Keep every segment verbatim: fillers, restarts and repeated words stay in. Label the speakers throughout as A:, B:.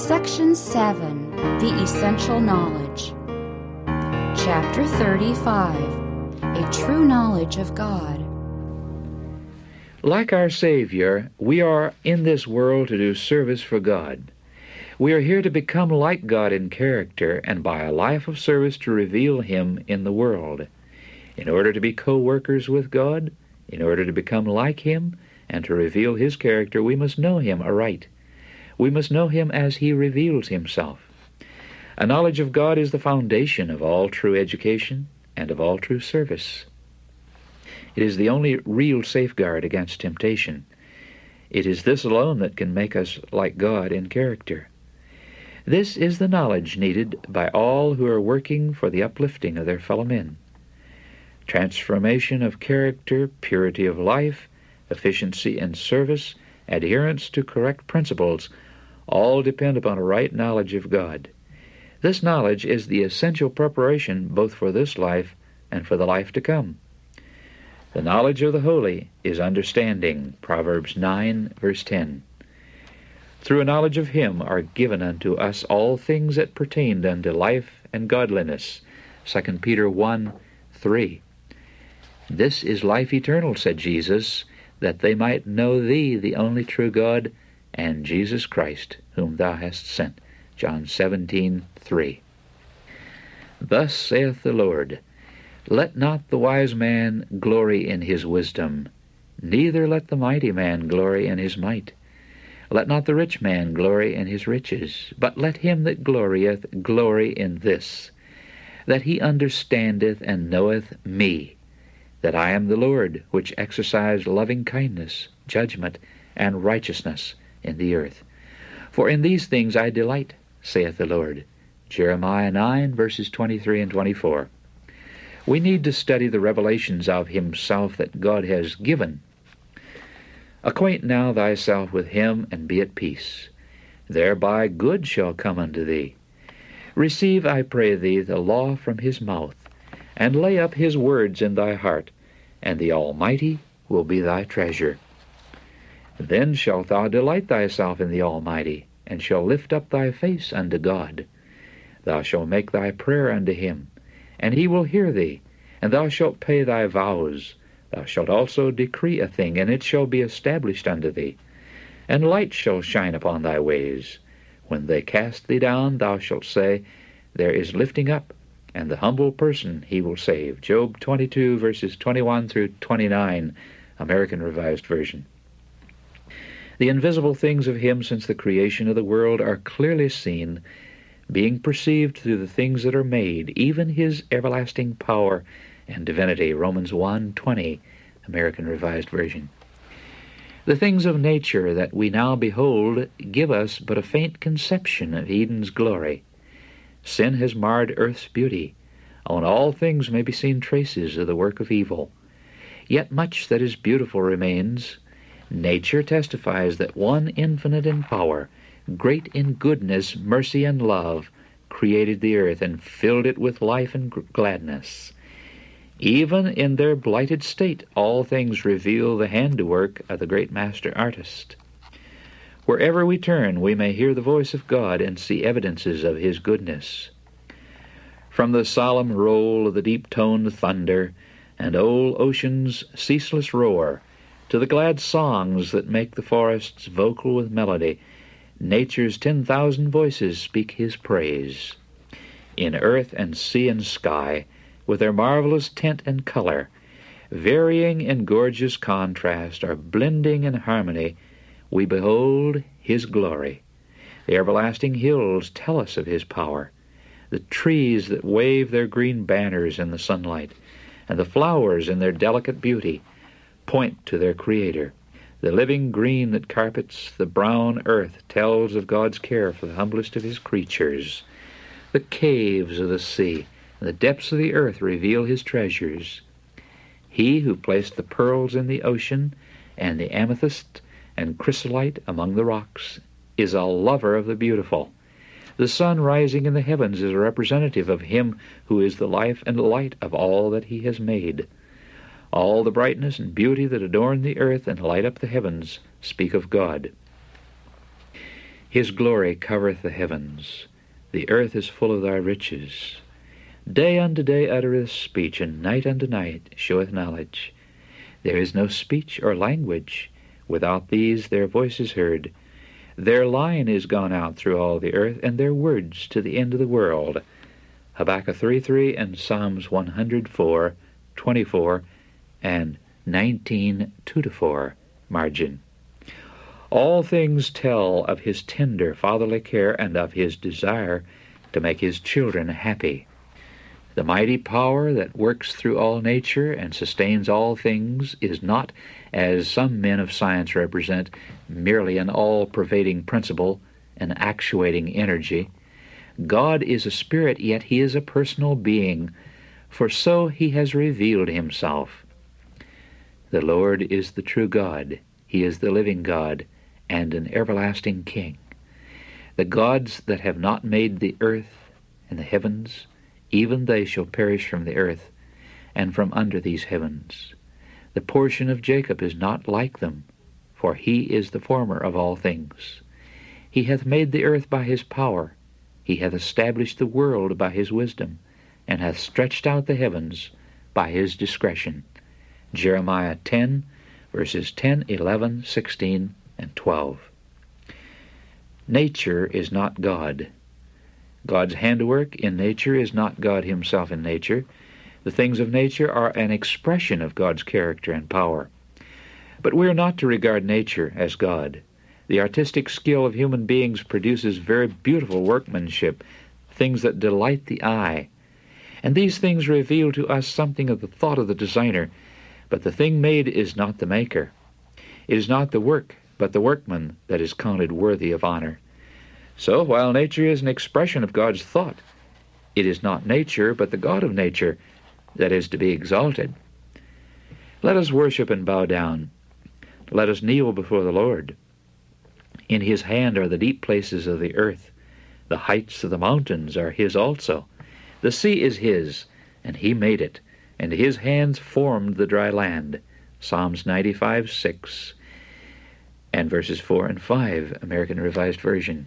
A: Section seven, The Essential Knowledge. Chapter thirty-five, A True Knowledge of God.
B: Like our Savior, we are in this world to do service for God. We are here to become like God in character and by a life of service to reveal Him in the world. In order to be co-workers with God, in order to become like Him, and to reveal His character, we must know Him aright. We must know Him as He reveals Himself. A knowledge of God is the foundation of all true education and of all true service. It is the only real safeguard against temptation. It is this alone that can make us like God in character. This is the knowledge needed by all who are working for the uplifting of their fellow men. Transformation of character, purity of life, efficiency in service, adherence to correct principles, all depend upon a right knowledge of God. This knowledge is the essential preparation both for this life and for the life to come. The knowledge of the holy is understanding, Proverbs nine, verse ten. Through a knowledge of Him are given unto us all things that pertain unto life and godliness, Second Peter one, three. This is life eternal, said Jesus, that they might know Thee, the only true God, and Jesus Christ, whom Thou hast sent, John seventeen, three. Thus saith the Lord, Let not the wise man glory in his wisdom, neither let the mighty man glory in his might. Let not the rich man glory in his riches, but let him that glorieth glory in this, that he understandeth and knoweth me, that I am the Lord, which exercise loving kindness, judgment, and righteousness in the earth. For in these things I delight, saith the Lord. Jeremiah nine, verses twenty-three and twenty-four. We need to study the revelations of Himself that God has given. Acquaint now thyself with Him, and be at peace. Thereby good shall come unto thee. Receive, I pray thee, the law from His mouth, and lay up His words in thy heart, and the Almighty will be thy treasure. Then shalt thou delight thyself in the Almighty, and shall lift up thy face unto God. Thou shalt make thy prayer unto Him, and He will hear thee, and thou shalt pay thy vows. Thou shalt also decree a thing, and it shall be established unto thee. And light shall shine upon thy ways. When they cast thee down, thou shalt say, There is lifting up, and the humble person He will save. Job twenty-two, verses twenty-one through twenty-nine, American Revised Version. The invisible things of Him since the creation of the world are clearly seen, being perceived through the things that are made, even His everlasting power and divinity. Romans one, twenty, American Revised Version. The things of nature that we now behold give us but a faint conception of Eden's glory. Sin has marred earth's beauty. On all things may be seen traces of the work of evil. Yet much that is beautiful remains. Nature testifies that one infinite in power, great in goodness, mercy, and love, created the earth and filled it with life and gladness. Even in their blighted state, all things reveal the handiwork of the great master artist. Wherever we turn, we may hear the voice of God and see evidences of His goodness. From the solemn roll of the deep-toned thunder and old ocean's ceaseless roar, to the glad songs that make the forests vocal with melody, nature's ten thousand voices speak His praise. In earth and sea and sky, with their marvelous tint and color, varying in gorgeous contrast or blending in harmony, we behold His glory. The everlasting hills tell us of His power. The trees that wave their green banners in the sunlight, and the flowers in their delicate beauty, point to their Creator. The living green that carpets the brown earth tells of God's care for the humblest of His creatures. The caves of the sea and the depths of the earth reveal His treasures. He who placed the pearls in the ocean and the amethyst and chrysolite among the rocks is a lover of the beautiful. The sun rising in the heavens is a representative of Him who is the life and light of all that He has made. All the brightness and beauty that adorn the earth and light up the heavens speak of God. His glory covereth the heavens. The earth is full of thy riches. Day unto day uttereth speech, and night unto night showeth knowledge. There is no speech or language. Without these their voice is heard. Their line is gone out through all the earth, and their words to the end of the world. Habakkuk three three and Psalms one hundred four, twenty-four, and nineteen, two to four, margin. All things tell of his tender fatherly care and of his desire to make his children happy. The mighty power that works through all nature and sustains all things is not, as some men of science represent, merely an all-pervading principle, an actuating energy. God is a spirit, yet he is a personal being, for so he has revealed himself. The Lord is the true God. He is the living God and an everlasting King. The gods that have not made the earth and the heavens, even they shall perish from the earth and from under these heavens. The portion of Jacob is not like them, for he is the former of all things. He hath made the earth by his power. He hath established the world by his wisdom, and hath stretched out the heavens by his discretion. Jeremiah ten, verses ten, eleven, sixteen, and twelve. Nature is not God. God's handiwork in nature is not God himself in nature. The things of nature are an expression of God's character and power. But we are not to regard nature as God. The artistic skill of human beings produces very beautiful workmanship, things that delight the eye. And these things reveal to us something of the thought of the designer, but the thing made is not the maker. It is not the work, but the workman that is counted worthy of honor. So, while nature is an expression of God's thought, it is not nature, but the God of nature, that is to be exalted. Let us worship and bow down. Let us kneel before the Lord. In his hand are the deep places of the earth. The heights of the mountains are his also. The sea is his, and he made it, and his hands formed the dry land. Psalms ninety-five, six, and verses four and five, American Revised Version.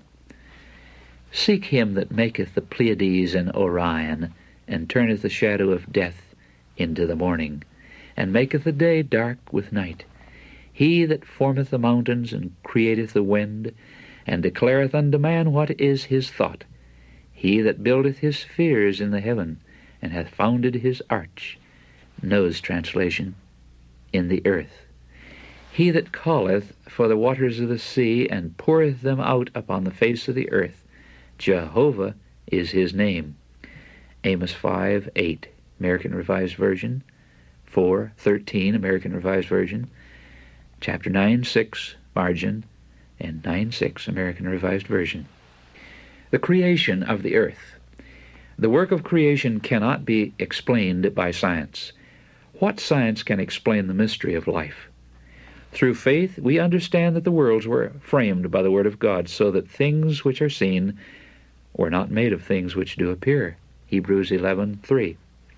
B: Seek him that maketh the Pleiades and Orion, and turneth the shadow of death into the morning, and maketh the day dark with night. He that formeth the mountains, and createth the wind, and declareth unto man what is his thought. He that buildeth his spheres in the heaven, and hath founded his arch, Noah's translation, in the earth. He that calleth for the waters of the sea, and poureth them out upon the face of the earth. Jehovah is his name. Amos five, eight, American Revised Version, four, thirteen, American Revised Version, chapter nine, six, margin, and nine, six, American Revised Version. The creation of the earth. The work of creation cannot be explained by science. What science can explain the mystery of life? Through faith, we understand that the worlds were framed by the Word of God, so that things which are seen were not made of things which do appear. Hebrews eleven, three.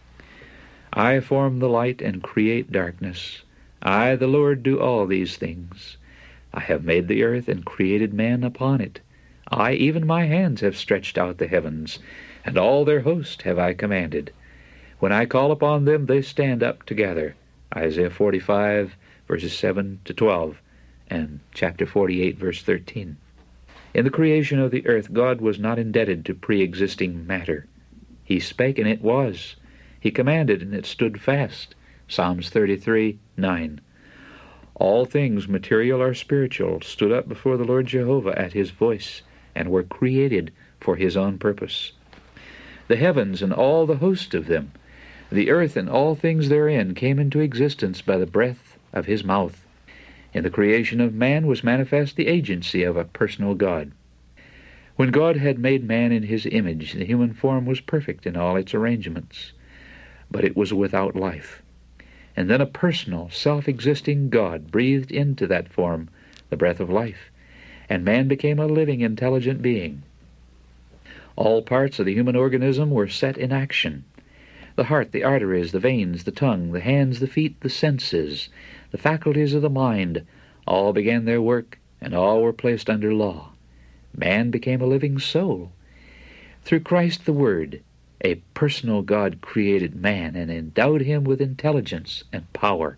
B: I form the light and create darkness. I, the Lord, do all these things. I have made the earth and created man upon it. I, even my hands, have stretched out the heavens, and all their host have I commanded. When I call upon them, they stand up together. Isaiah forty-five, verses seven to twelve, and chapter forty-eight, verse thirteen. In the creation of the earth, God was not indebted to pre-existing matter. He spake, and it was. He commanded, and it stood fast. Psalms thirty-three, nine. All things, material or spiritual, stood up before the Lord Jehovah at his voice, and were created for his own purpose. The heavens and all the host of them, the earth and all things therein, came into existence by the breath of his mouth. In the creation of man was manifest the agency of a personal God. When God had made man in his image, the human form was perfect in all its arrangements, but it was without life. And then a personal, self-existing God breathed into that form the breath of life, and man became a living, intelligent being. All parts of the human organism were set in action. The heart, the arteries, the veins, the tongue, the hands, the feet, the senses, the faculties of the mind, all began their work, and all were placed under law. Man became a living soul. Through Christ the Word, a personal God created man and endowed him with intelligence and power.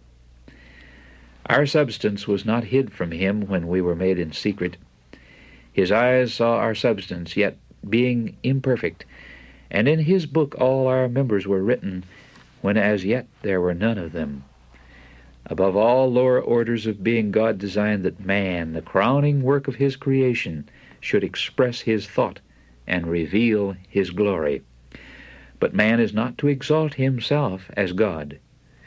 B: Our substance was not hid from him when we were made in secret. His eyes saw our substance, yet being imperfect, and in his book all our members were written, when as yet there were none of them. Above all lower orders of being, God designed that man, the crowning work of his creation, should express his thought and reveal his glory. But man is not to exalt himself as God.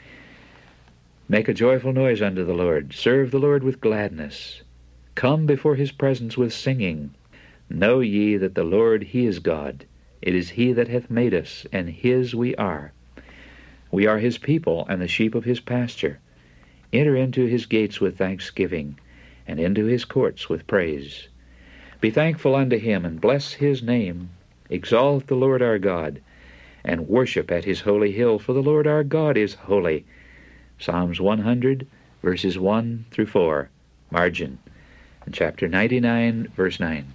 B: Make a joyful noise unto the Lord. Serve the Lord with gladness. Come before his presence with singing. Know ye that the Lord, he is God. It is he that hath made us, and his we are. We are his people, and the sheep of his pasture. Enter into his gates with thanksgiving, and into his courts with praise. Be thankful unto him, and bless his name. Exalt the Lord our God, and worship at his holy hill, for the Lord our God is holy. Psalms one hundred, verses one through four, margin, and chapter ninety-nine, verse nine.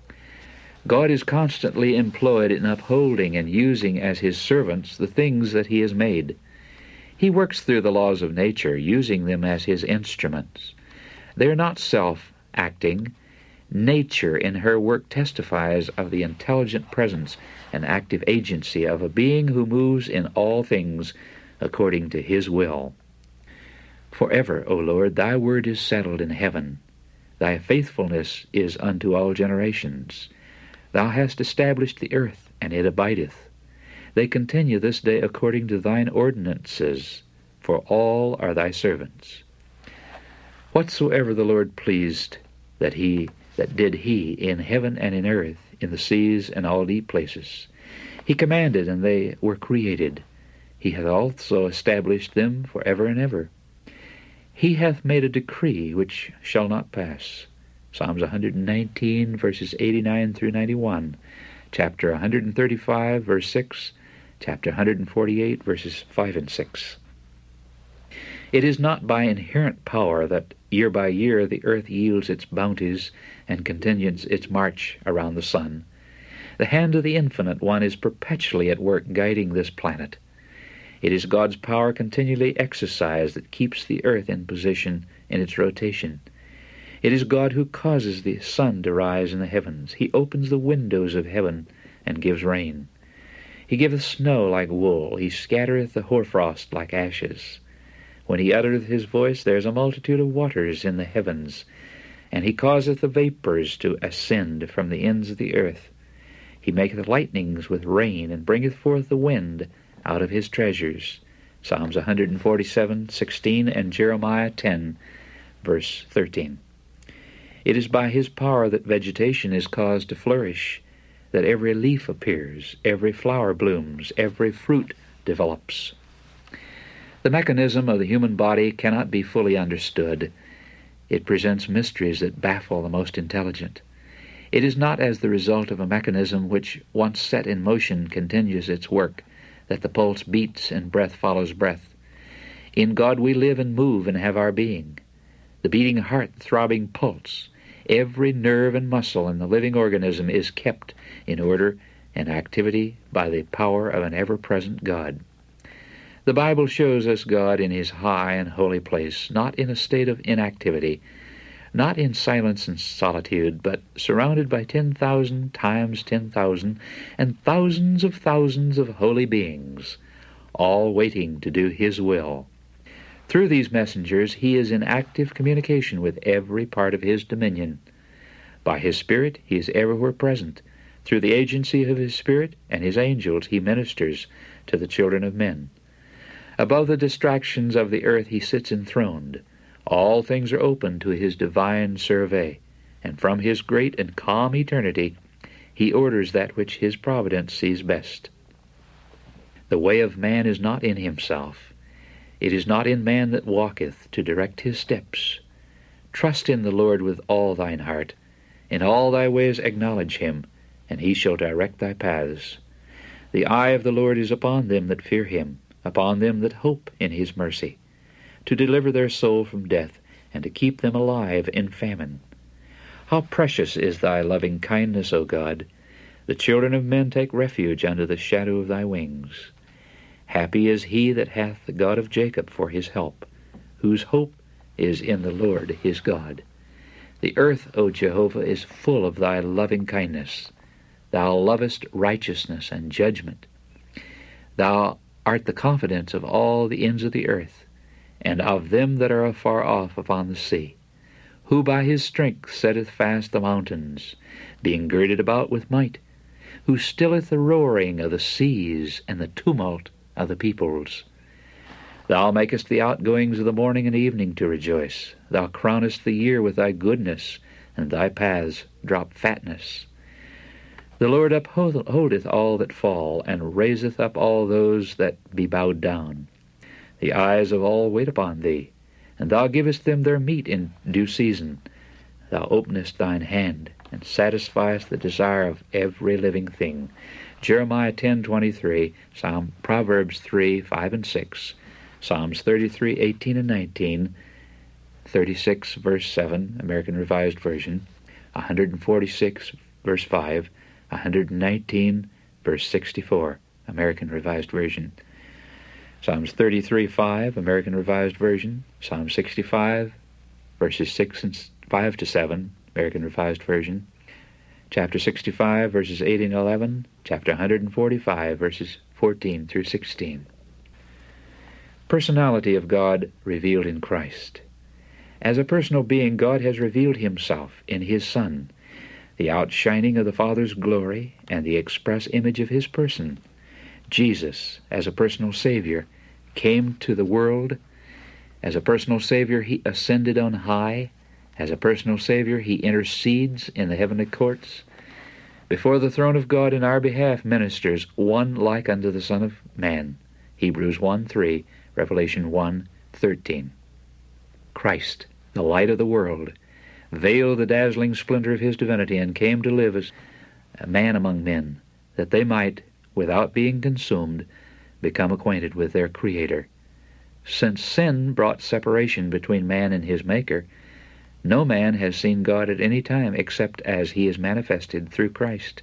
B: God is constantly employed in upholding and using as his servants the things that he has made. He works through the laws of nature, using them as his instruments. They are not self-acting. Nature in her work testifies of the intelligent presence and active agency of a being who moves in all things according to his will. Forever, O Lord, thy word is settled in heaven. Thy faithfulness is unto all generations. Thou hast established the earth, and it abideth. They continue this day according to thine ordinances, for all are thy servants. Whatsoever the Lord pleased, that he that did he in heaven and in earth, in the seas and all deep places. He commanded, and they were created. He hath also established them for ever and ever. He hath made a decree which shall not pass. Psalms one hundred nineteen, verses eighty-nine through ninety-one, chapter one hundred thirty-five, verse six, chapter one hundred forty-eight, verses five and six. It is not by inherent power that year by year the earth yields its bounties and continues its march around the sun. The hand of the Infinite One is perpetually at work guiding this planet. It is God's power continually exercised that keeps the earth in position in its rotation. It is God who causes the sun to rise in the heavens. He opens the windows of heaven and gives rain. He giveth snow like wool. He scattereth the hoarfrost like ashes. When he uttereth his voice, there is a multitude of waters in the heavens, and he causeth the vapors to ascend from the ends of the earth. He maketh lightnings with rain, and bringeth forth the wind out of his treasures. Psalms one hundred forty-seven, sixteen, and Jeremiah ten, verse thirteen. It is by his power that vegetation is caused to flourish, that every leaf appears, every flower blooms, every fruit develops. The mechanism of the human body cannot be fully understood. It presents mysteries that baffle the most intelligent. It is not as the result of a mechanism which, once set in motion, continues its work, that the pulse beats and breath follows breath. In God we live and move and have our being. The beating heart, throbbing pulse, every nerve and muscle in the living organism is kept in order and activity by the power of an ever-present God. The Bible shows us God in his high and holy place, not in a state of inactivity, not in silence and solitude, but surrounded by ten thousand times ten thousand and thousands of thousands of holy beings, all waiting to do his will. Through these messengers he is in active communication with every part of his dominion. By his Spirit he is everywhere present. Through the agency of his Spirit and his angels he ministers to the children of men. Above the distractions of the earth he sits enthroned. All things are open to his divine survey, and from his great and calm eternity he orders that which his providence sees best. The way of man is not in himself. It is not in man that walketh to direct his steps. Trust in the Lord with all thine heart. In all thy ways acknowledge him, and he shall direct thy paths. The eye of the Lord is upon them that fear him, upon them that hope in his mercy, to deliver their soul from death, and to keep them alive in famine. How precious is thy loving kindness, O God! The children of men take refuge under the shadow of thy wings. Happy is he that hath the God of Jacob for his help, whose hope is in the Lord his God. The earth, O Jehovah, is full of thy loving kindness. Thou lovest righteousness and judgment. Thou art the confidence of all the ends of the earth, and of them that are afar off upon the sea, who by his strength setteth fast the mountains, being girded about with might, who stilleth the roaring of the seas and the tumult of the peoples. Thou makest the outgoings of the morning and evening to rejoice. Thou crownest the year with thy goodness, and thy paths drop fatness. The Lord upholdeth all that fall, and raiseth up all those that be bowed down. The eyes of all wait upon thee, and thou givest them their meat in due season. Thou openest thine hand, and satisfiest the desire of every living thing. Jeremiah ten twenty-three, Psalm Proverbs three, five and six, Psalms thirty-three, eighteen and nineteen, thirty-six, verse seven, American Revised Version, one forty-six, verse five, one nineteen, verse sixty-four, American Revised Version, Psalms thirty-three, five, American Revised Version, Psalm sixty-five, verses six and five to seven, American Revised Version, chapter sixty-five, verses eight and eleven, chapter one forty-five, verses fourteen through sixteen. Personality of God revealed in Christ. As a personal being, God has revealed himself in his Son, the outshining of the Father's glory and the express image of his person. Jesus, as a personal Savior, came to the world. As a personal Savior, he ascended on high. As a personal Savior, he intercedes in the heavenly courts. Before the throne of God in our behalf ministers one like unto the Son of Man. Hebrews one three, Revelation one thirteen. Christ, the light of the world, veiled the dazzling splendor of his divinity and came to live as a man among men, that they might, without being consumed, become acquainted with their Creator. Since sin brought separation between man and his Maker, no man has seen God at any time except as he is manifested through Christ.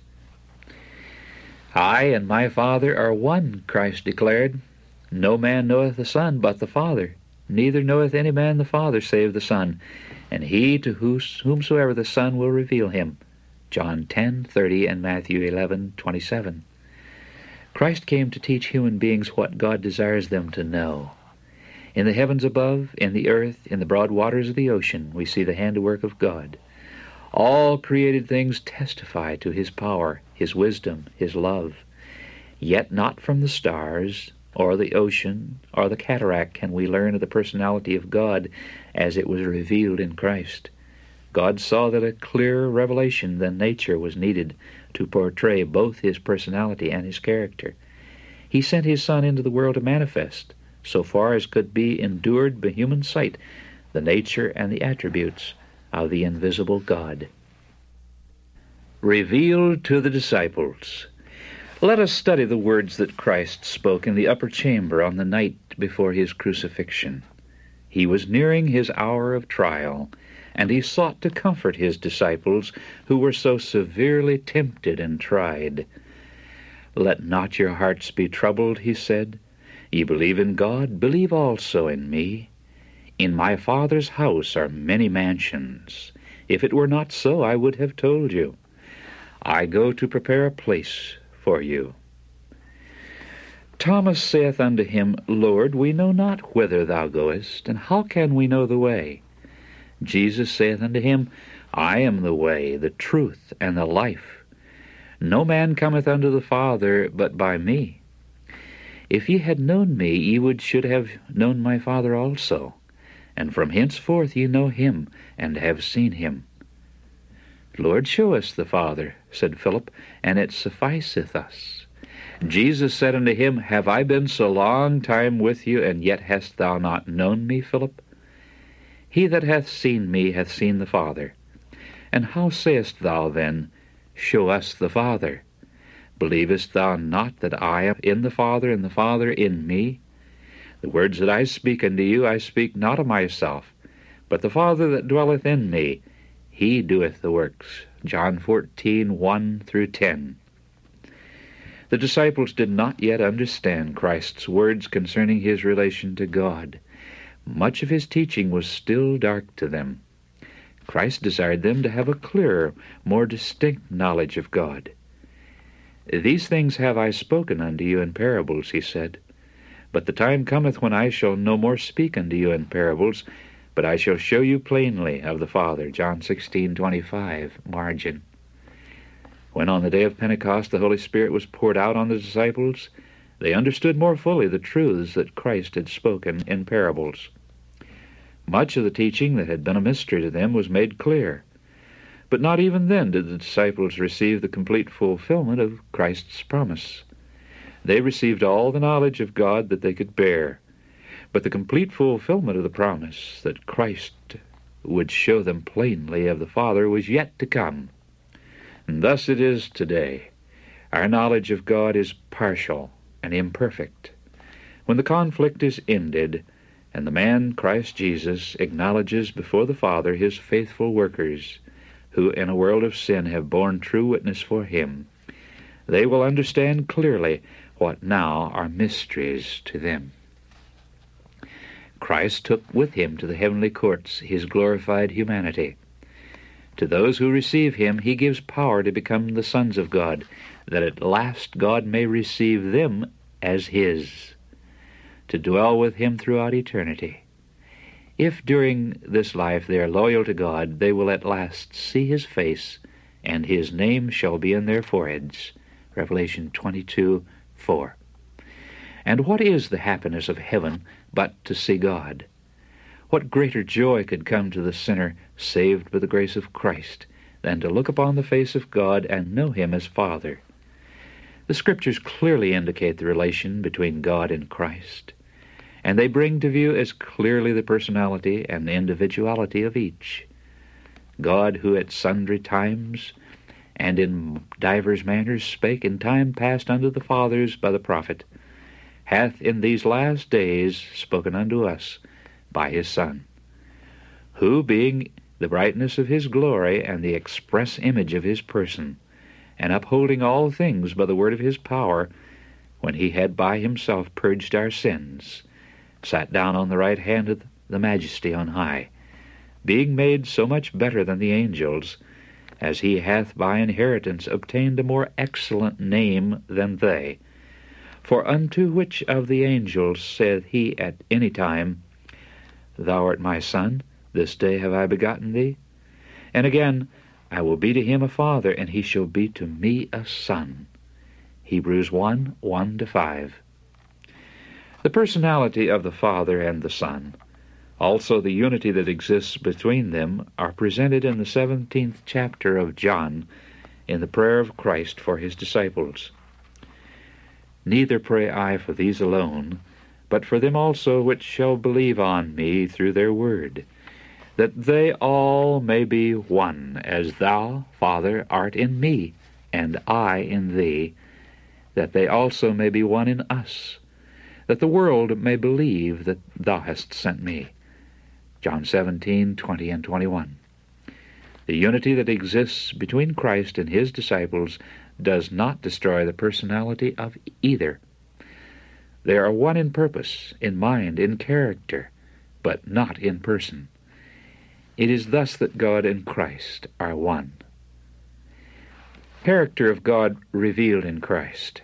B: I and my Father are one, Christ declared. No man knoweth the Son but the Father, neither knoweth any man the Father save the Son, and he to whomsoever the Son will reveal him. John ten thirty and Matthew eleven twenty-seven. Christ came to teach human beings what God desires them to know. In the heavens above, in the earth, in the broad waters of the ocean, we see the handiwork of God. All created things testify to his power, his wisdom, his love. Yet not from the stars, or the ocean, or the cataract can we learn of the personality of God as it was revealed in Christ. God saw that a clearer revelation than nature was needed to portray both his personality and his character. He sent his Son into the world to manifest, so far as could be endured by human sight, the nature and the attributes of the invisible God. Revealed to the disciples. Let us study the words that Christ spoke in the upper chamber on the night before his crucifixion. He was nearing his hour of trial, and he sought to comfort his disciples who were so severely tempted and tried. Let not your hearts be troubled, he said. Ye believe in God, believe also in me. In my Father's house are many mansions. If it were not so, I would have told you. I go to prepare a place for you. Thomas saith unto him, Lord, we know not whither thou goest, and how can we know the way? Jesus saith unto him, I am the way, the truth, and the life. No man cometh unto the Father but by me. If ye had known me, ye would should have known my Father also. And from henceforth ye know him, and have seen him. Lord, show us the Father, said Philip, and it sufficeth us. Jesus said unto him, Have I been so long time with you, and yet hast thou not known me, Philip? He that hath seen me hath seen the Father. And how sayest thou then, Show us the Father? Believest thou not that I am in the Father, and the Father in me? The words that I speak unto you, I speak not of myself, but the Father that dwelleth in me, He doeth the works. John fourteen, one through ten. The disciples did not yet understand Christ's words concerning his relation to God. Much of his teaching was still dark to them. Christ desired them to have a clearer, more distinct knowledge of God. These things have I spoken unto you in parables, he said. But the time cometh when I shall no more speak unto you in parables, but I shall show you plainly of the Father. John sixteen, twenty-five, margin. When on the day of Pentecost the Holy Spirit was poured out on the disciples, they understood more fully the truths that Christ had spoken in parables. Much of the teaching that had been a mystery to them was made clear. But not even then did the disciples receive the complete fulfillment of Christ's promise. They received all the knowledge of God that they could bear, but the complete fulfillment of the promise that Christ would show them plainly of the Father was yet to come. And thus it is today. Our knowledge of God is partial and imperfect. When the conflict is ended, and the man, Christ Jesus, acknowledges before the Father his faithful workers, who in a world of sin have borne true witness for him, they will understand clearly what now are mysteries to them. Christ took with him to the heavenly courts his glorified humanity. To those who receive him he gives power to become the sons of God, that at last God may receive them as his, to dwell with him throughout eternity. If during this life they are loyal to God, they will at last see his face, and his name shall be in their foreheads. Revelation twenty-two, four. And what is the happiness of heaven but to see God? What greater joy could come to the sinner saved by the grace of Christ than to look upon the face of God and know him as Father? The Scriptures clearly indicate the relation between God and Christ, and they bring to view as clearly the personality and the individuality of each. God, who at sundry times and in divers manners spake in time past unto the fathers by the prophet, hath in these last days spoken unto us by his Son, who, being the brightness of his glory and the express image of his person, and upholding all things by the word of his power, when he had by himself purged our sins, sat down on the right hand of the Majesty on high, being made so much better than the angels, as he hath by inheritance obtained a more excellent name than they. For unto which of the angels saith he at any time, Thou art my Son, this day have I begotten thee? And again, I will be to him a father, and he shall be to me a son. Hebrews one, one to five. The personality of the Father and the Son, also the unity that exists between them, are presented in the seventeenth chapter of John in the prayer of Christ for his disciples. Neither pray I for these alone, but for them also which shall believe on me through their word, that they all may be one, as thou, Father, art in me, and I in thee, that they also may be one in us, that the world may believe that thou hast sent me. John seventeen, twenty and twenty-one. The unity that exists between Christ and his disciples does not destroy the personality of either. They are one in purpose, in mind, in character, but not in person. It is thus that God and Christ are one. Character of God revealed in Christ.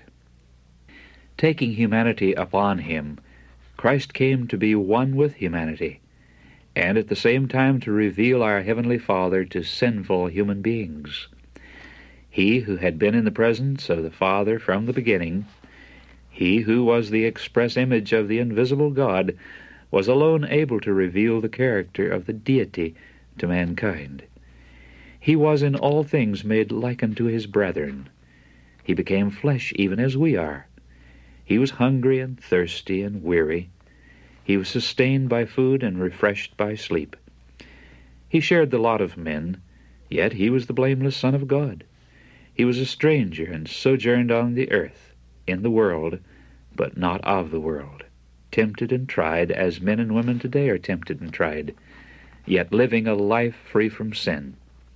B: Taking humanity upon him, Christ came to be one with humanity, and at the same time to reveal our Heavenly Father to sinful human beings. He who had been in the presence of the Father from the beginning, he who was the express image of the invisible God, was alone able to reveal the character of the deity to mankind. He was in all things made like unto his brethren. He became flesh even as we are. He was hungry and thirsty and weary. He was sustained by food and refreshed by sleep. He shared the lot of men, yet he was the blameless Son of God. He was a stranger and sojourned on the earth, in the world, but not of the world, tempted and tried as men and women today are tempted and tried, yet living a life free from sin.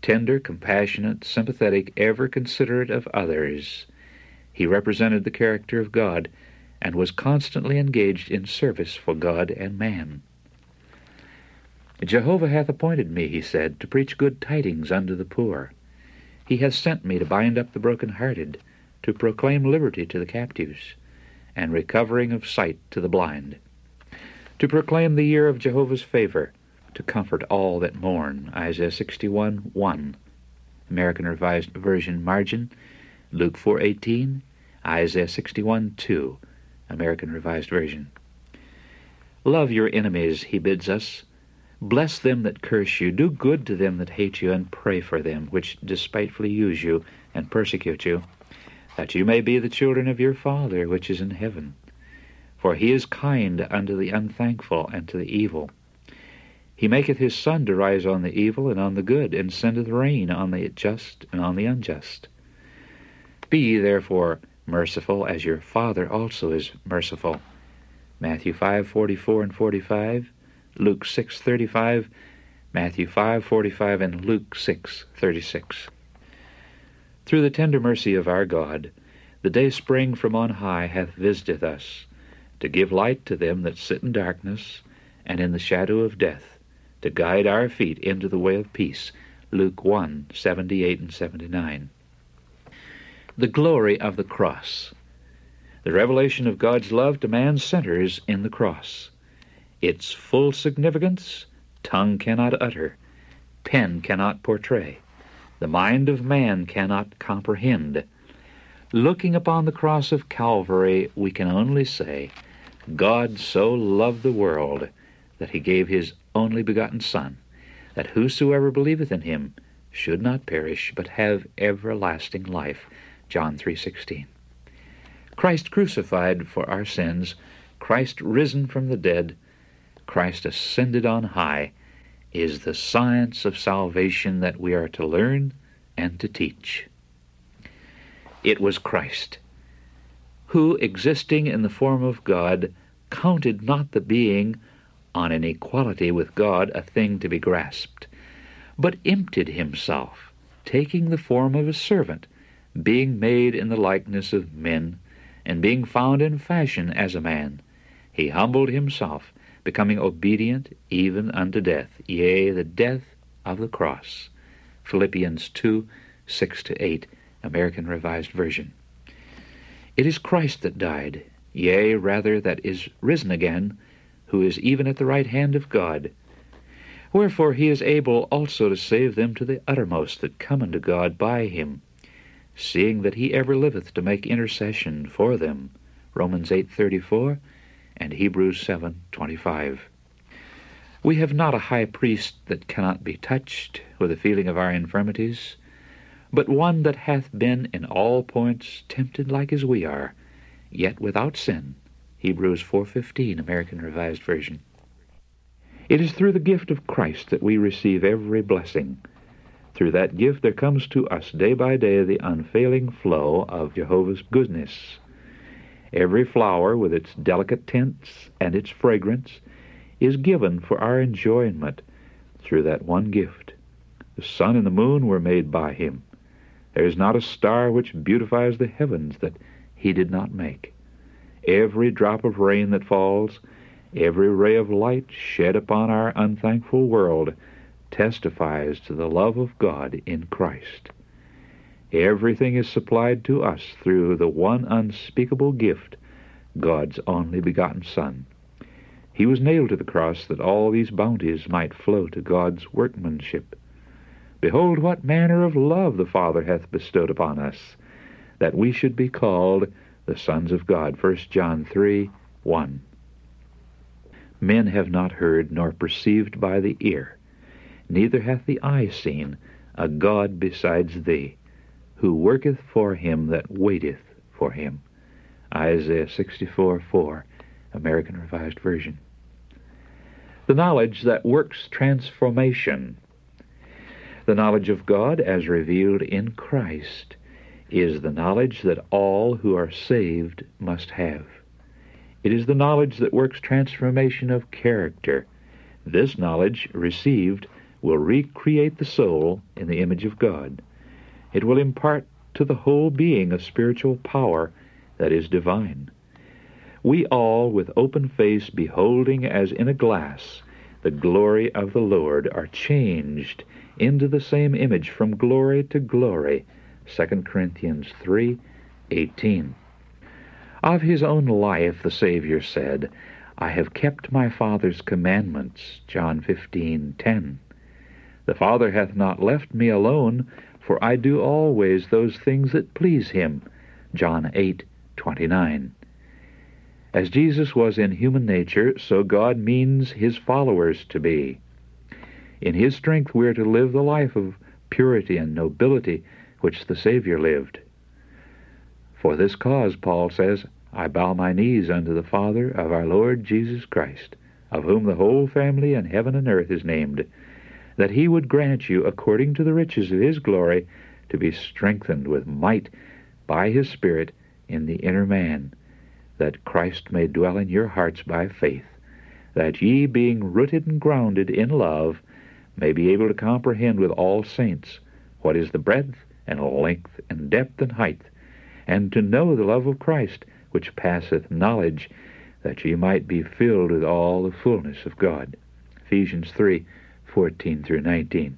B: tender, compassionate, sympathetic, ever considerate of others. He represented the character of God and was constantly engaged in service for God and man. Jehovah hath appointed me, he said, to preach good tidings unto the poor. He hath sent me to bind up the brokenhearted, to proclaim liberty to the captives, and recovering of sight to the blind, to proclaim the year of Jehovah's favor, to comfort all that mourn. Isaiah sixty-one one, American Revised Version margin, Luke four eighteen, Isaiah sixty-one two, American Revised Version. Love your enemies, he bids us. Bless them that curse you, do good to them that hate you, and pray for them which despitefully use you and persecute you, that you may be the children of your Father which is in heaven. For he is kind unto the unthankful and to the evil. He maketh his sun to rise on the evil and on the good, and sendeth rain on the just and on the unjust. Be ye therefore merciful, as your Father also is merciful. Matthew five forty-four and forty-five, Luke six thirty-five, Matthew five forty-five, and Luke six thirty-six. Through the tender mercy of our God, the day spring from on high hath visited us, to give light to them that sit in darkness and in the shadow of death, to guide our feet into the way of peace. Luke one seventy-eight and seventy-nine. The glory of the cross. The revelation of God's love to man centers in the cross. Its full significance tongue cannot utter, pen cannot portray, the mind of man cannot comprehend. Looking upon the cross of Calvary, we can only say, God so loved the world that he gave his only begotten Son, that whosoever believeth in him should not perish, but have everlasting life. John three sixteen. Christ crucified for our sins, Christ risen from the dead, Christ ascended on high, is the science of salvation that we are to learn and to teach. It was Christ, who, existing in the form of God, counted not the being on an equality with God a thing to be grasped, but emptied himself, taking the form of a servant, being made in the likeness of men, and being found in fashion as a man, he humbled himself, becoming obedient even unto death, yea, the death of the cross. Philippians two six to eight, American Revised Version. It is Christ that died, yea, rather that is risen again, who is even at the right hand of God. Wherefore he is able also to save them to the uttermost that come unto God by him, seeing that he ever liveth to make intercession for them. Romans eight thirty-four and Hebrews seven twenty-five. We have not a high priest that cannot be touched with the feeling of our infirmities, but one that hath been in all points tempted like as we are, yet without sin. Hebrews four fifteen, American Revised Version. It is through the gift of Christ that we receive every blessing. Through that gift there comes to us day by day the unfailing flow of Jehovah's goodness. Every flower with its delicate tints and its fragrance is given for our enjoyment through that one gift. The sun and the moon were made by him. There is not a star which beautifies the heavens that he did not make. Every drop of rain that falls, every ray of light shed upon our unthankful world testifies to the love of God in Christ. Everything is supplied to us through the one unspeakable gift, God's only begotten Son. He was nailed to the cross that all these bounties might flow to God's workmanship. Behold what manner of love the Father hath bestowed upon us, that we should be called the sons of God. First John three one. Men have not heard nor perceived by the ear, neither hath the eye seen a God besides thee, who worketh for him that waiteth for him. Isaiah sixty-four four, American Revised Version. The knowledge that works transformation. The knowledge of God as revealed in Christ is the knowledge that all who are saved must have. It is the knowledge that works transformation of character. This knowledge received will recreate the soul in the image of God. It will impart to the whole being a spiritual power that is divine. We all, with open face, beholding as in a glass the glory of the Lord, are changed into the same image from glory to glory. Second Corinthians three eighteen. Of his own life the Savior said, I have kept my Father's commandments. John fifteen ten. The Father hath not left me alone, for I do always those things that please him. John eight twenty-nine. As Jesus was in human nature, so God means his followers to be. In his strength we are to live the life of purity and nobility which the Savior lived. For this cause, Paul says, I bow my knees unto the Father of our Lord Jesus Christ, of whom the whole family in heaven and earth is named, that he would grant you, according to the riches of his glory, to be strengthened with might by his Spirit in the inner man, that Christ may dwell in your hearts by faith, that ye, being rooted and grounded in love, may be able to comprehend with all saints what is the breadth and length and depth and height, and to know the love of Christ, which passeth knowledge, that ye might be filled with all the fullness of God. Ephesians three fourteen through nineteen.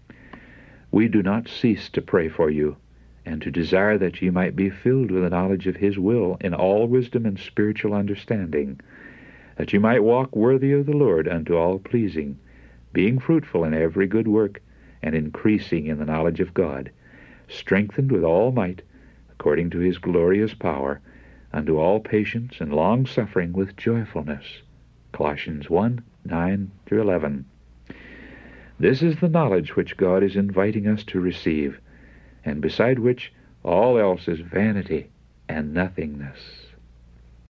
B: We do not cease to pray for you, and to desire that ye might be filled with the knowledge of his will in all wisdom and spiritual understanding, that ye might walk worthy of the Lord unto all pleasing, being fruitful in every good work, and increasing in the knowledge of God, strengthened with all might, according to his glorious power, unto all patience and long-suffering with joyfulness. Colossians one nine through eleven. This is the knowledge which God is inviting us to receive, and beside which all else is vanity and nothingness.